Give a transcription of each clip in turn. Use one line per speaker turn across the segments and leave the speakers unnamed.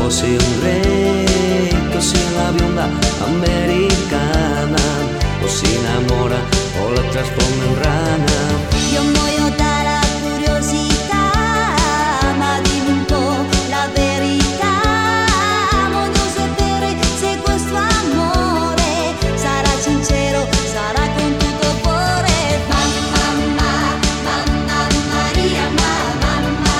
fossi un re, così la bionda americana o si innamora o la trasforma in rana.
Io muoio dalla curiosità, ma dimmi un po' la verità. Voglio sapere se questo amore sarà sincero, sarà con tutto il cuore. Mamma Maria, mamma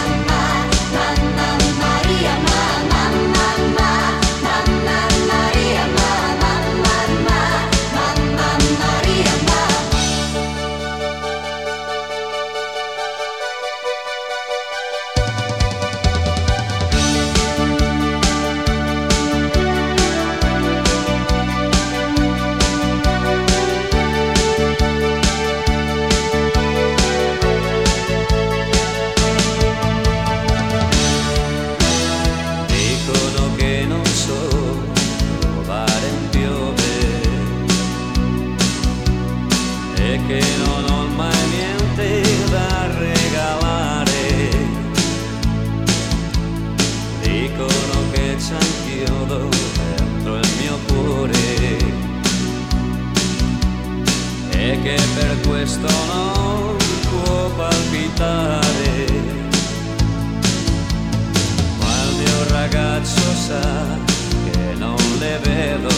Maria, mamma Maria, mamma Maria,
Dicono che non so trovare un piove e che non ho mai niente da regalare. Dicono che c'è un chiodo dentro il mio cuore e che per questo non può palpitare. Ma il mio ragazzo sa che non le vedo.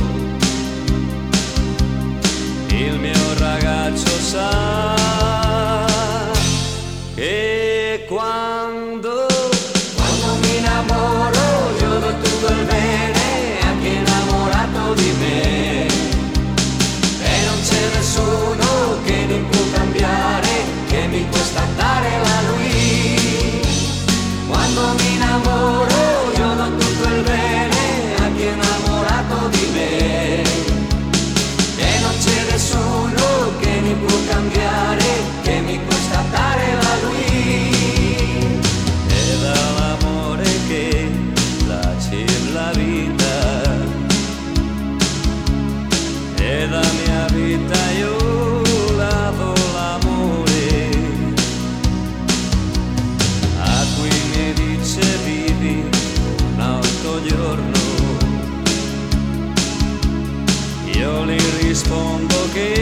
Il mio ragazzo sa che quando mi innamoro io do tutto il bene a chi è innamorato di me. E non c'è nessuno che mi può cambiare, che mi può staccare da lui. Quando mi innamoro io do tutto il bene a chi è innamorato di me. E non c'è nessuno che mi può cambiare, che mi può staccare da lui. E dall'amore che piace la vita, e da mia vita io la do l'amore a cui mi dice vivi un altro giorno. Io gli rispondo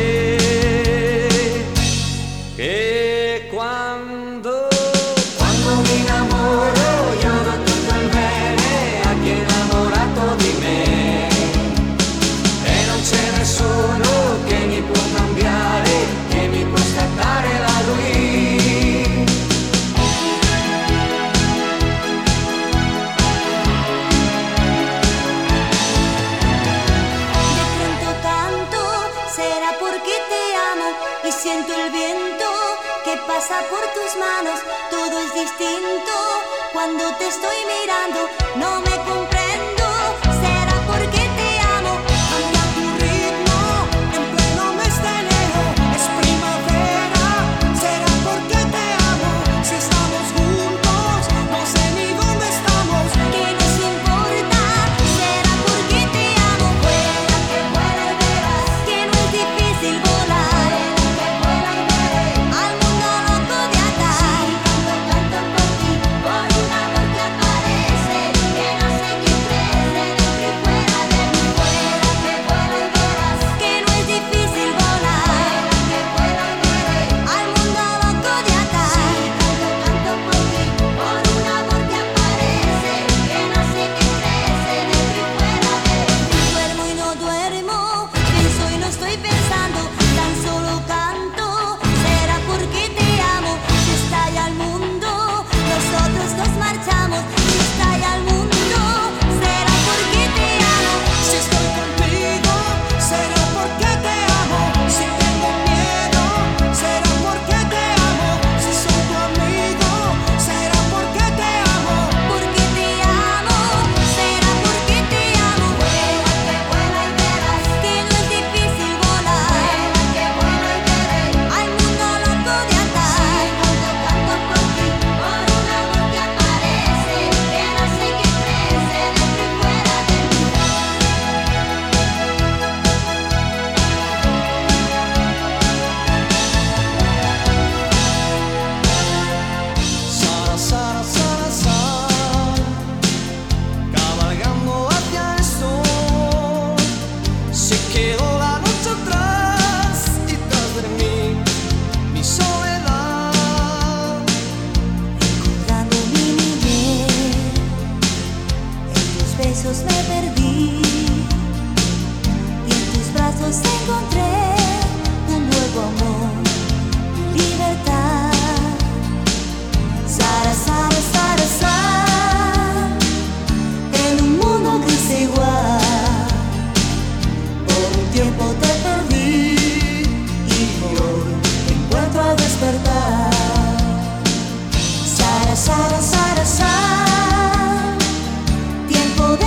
che quando mi innamoro io do tutto il bene a chi è innamorato di me. E non c'è nessuno che mi può cambiare, che mi può scattare da lui.
De pronto canto, será porque te amo y siento el viento que pasa por tus manos. Todo es distinto cuando te estoy mirando. No me comprendo, será porque te amo. Anda tu ritmo, en pleno mes de enero. Es primavera, será porque te amo. Si estamos juntos, no sé ni dónde estamos. ¿Qué nos importa? Será porque te amo. Vuela, que vuela y verás que no es difícil volar. Que vuela y veré al mundo loco de atar. Sí, canto por ti, por un amor que aparece, que no sé besos me perdí y en tus brazos encontré un nuevo amor, libertad. Sara, Sara, Sara, Sara, en un mundo gris e igual, por un tiempo te perdí y hoy te encuentro al despertar. Sara, Sara, Sara, Sara, tiempo de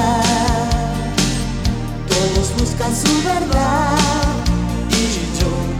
felicidad, todos buscan su verdad y yo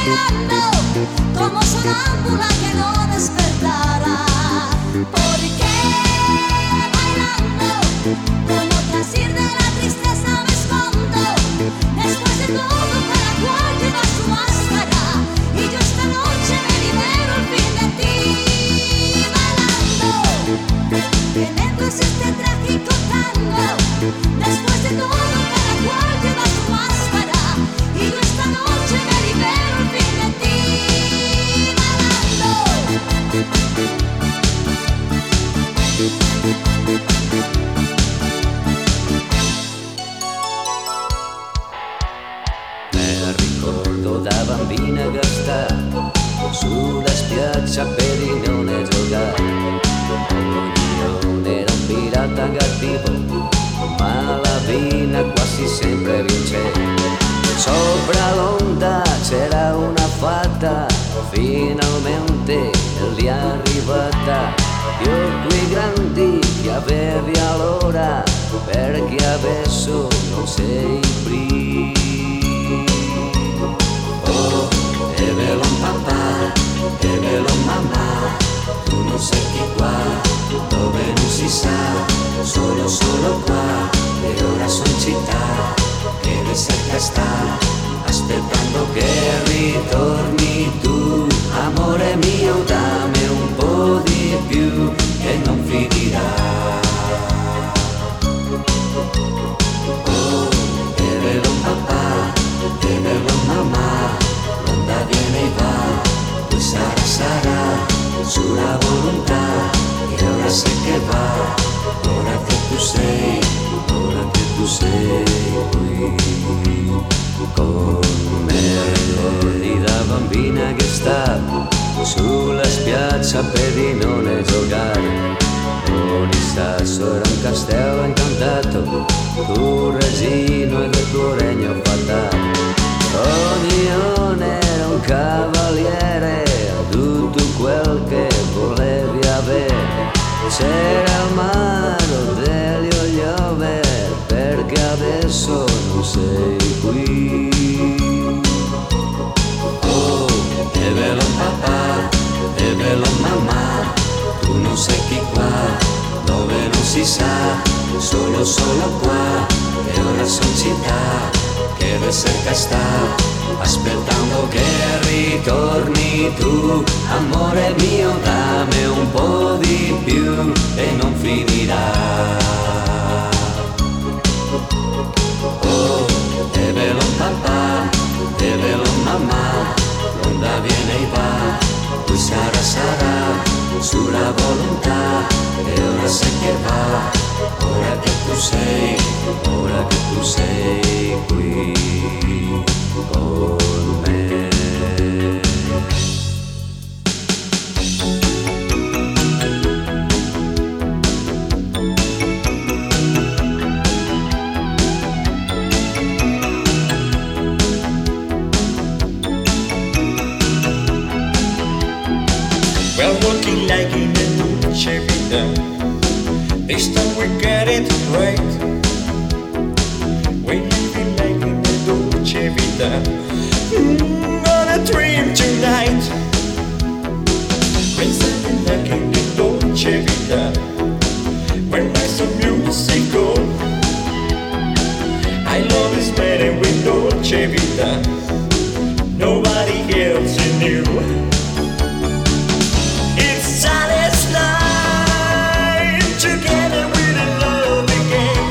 bailando como sonámbula que no despertará. ¿Por qué bailando? Como tras ir de la tristeza me escondo. Después de todo cada cual lleva su máscara y yo esta noche me libero al fin de ti. Bailando, tenemos este trágico tango. Después de todo cada cual lleva su máscara y yo esta noche me libero al fin de ti. Bailando.
Me ricordo da bambina che sta sulla spiaggia per non giocare. Ognuno era un pirata cattivo, ma la vina quasi sempre vinceva. Sopra l'onda c'era una fatta, finalmente lì arrivata. Gli occhi grandi che avevi allora, perché adesso non sei qui. Oh, è vero papà, è vero mamma, tu non sei chi qua, dove non si sa, solo qua, e ora son in città, che ne cerca sta, aspettando che ritorni tu, amore mio dammi un po' di più, che non finirà. Oh, è vero papà, è vero mamma, l'onda viene e va, poi sarà, sulla volontà, e ora sai che va, ora che tu sei qui con me. Ricordi da bambina che stavo sulla spiaggia per non giocare. Ogni sasso era un castello incantato, tu regino e del tuo regno fatale. Ognuno era un cavaliere, tutto quel che volevi avere. C'era il mare degli Ogliover, perché adesso non sei qui. Oh, è vero papà, è vero mamma, tu non sei chi qua, dove non si sa, solo qua, e ora son in città, che cerca sta, aspettando che ritorni tu, amore mio dammi un po' di più, e non finirà. Oh, è vero papà, è vero mamma, l'onda viene e va, poi sarà, sulla volontà, e ora sai che va, ora che tu sei qui con me.
We're walking like in a Dolce Vita. This time we get it right. We're living like in a Dolce Vita. On a dream tonight. We're standing like in a Dolce Vita. When I saw music go, I love is better with Dolce Vita. Nobody else knew. Together with a love again,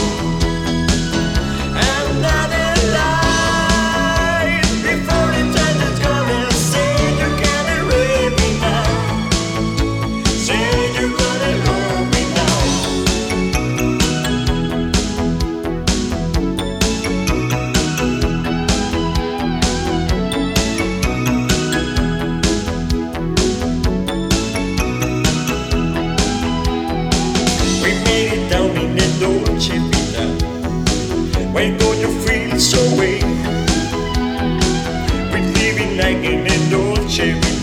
another life before the time that's gonna say you're gonna rape me now, say you're gonna love me now. We made it down in the Dolce Vita. When don't you feel so way? We're living like in the Dolce Vita.